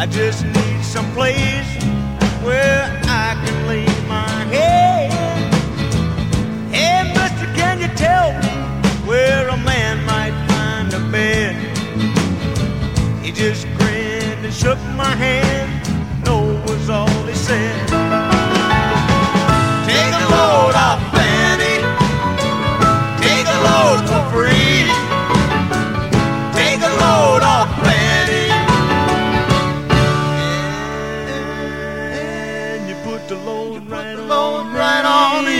I just need some place where I can lay my head. Hey, mister, can you tell me where a man might find a bed? He just grinned and shook my hand. No was all he said. Take a load off Fanny. Take a load for free. Take a load off Fanny. And you put the load right on me.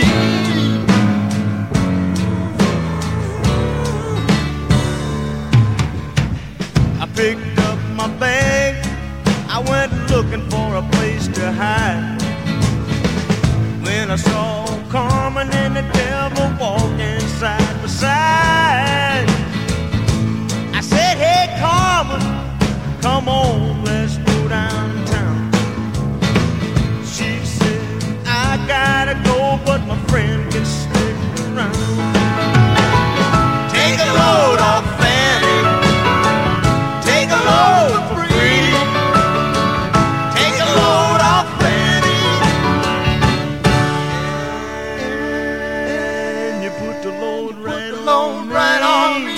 I picked up my bag. I went looking for a place to hide. When I saw Carmen and the devil walking side by side, I said, hey Carmen, come on, let's go downtown. She said, I gotta go, but my friend can stick around. Take a load off Fanny. Take a load for free. Take a load off Fanny. And you put the load right on me.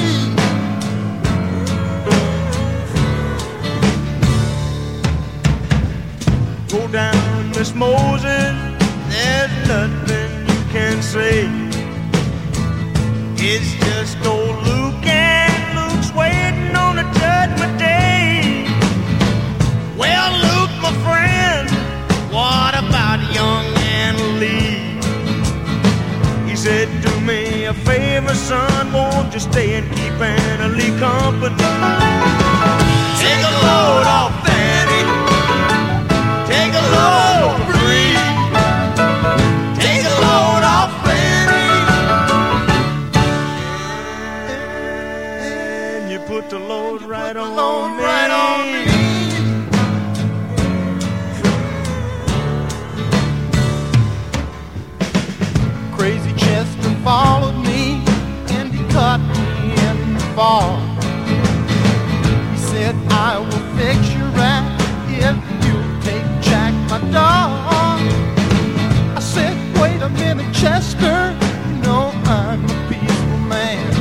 Go down, Miss Moses, there's nothing you can say. It's just old Luke, and Luke's waiting on the judgment day. Well, Luke, my friend, what about young Anna Lee? He said, do me a favor, son, won't you stay and keep Anna Lee company? Take a load off Fanny. Take a load free. Take a load off Fanny. And you put the load right on me. Crazy Chester followed me and he caught me in the fall. He said, I will fix you right if you'll take Jack, my dog. I said, wait a minute, Chester, you know I'm a peaceful man.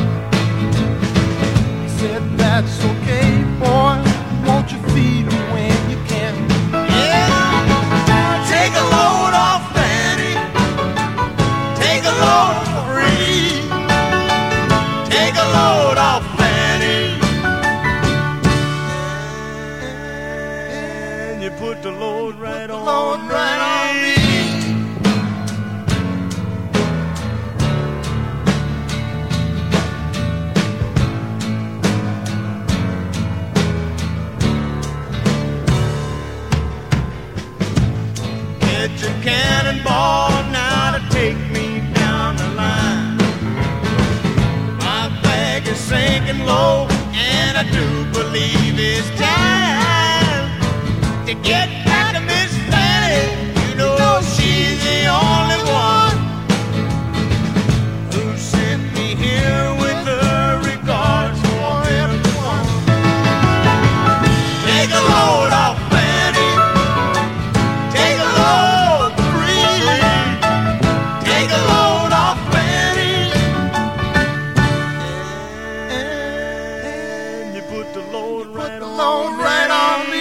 He said, that's okay, boy, won't you feed him when you can? Yeah, take a load off Fanny. Take a load for free. Take a load off Fanny. And you put the load right on me. Get your cannonball now to take me down the line. My bag is sinking low, and I do believe it's time to get back to Miss Fanny. You know she's the only one who sent me here with her regards for everyone. Take a load off Fanny. Take a load free. Take a load off Fanny. And you put the load right on me.